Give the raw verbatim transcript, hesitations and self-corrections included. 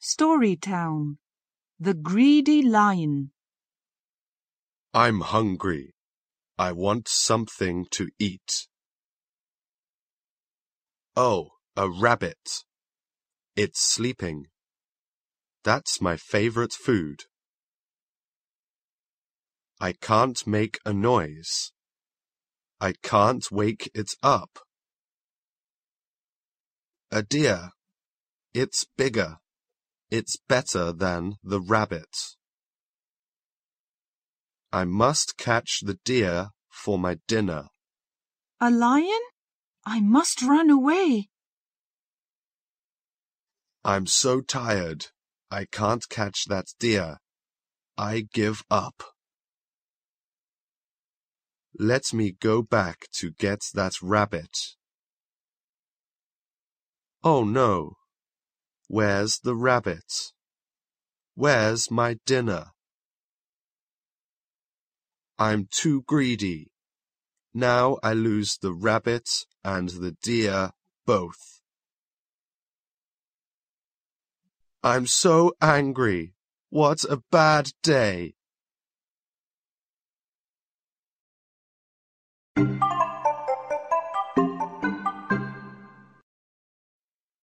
Storytown. The Greedy Lion. I'm hungry. I want something to eat. Oh, a rabbit. It's sleeping. That's my favorite food. I can't make a noise. I can't wake it up. A deer. It's bigger. It's better than the rabbit. I must catch the deer for my dinner. A lion? I must run away. I'm so tired. I can't catch that deer. I give up. Let me go back to get that rabbit. Oh no. Where's the rabbit? Where's my dinner? I'm too greedy. Now I lose the rabbit and the deer both. I'm so angry. What a bad day.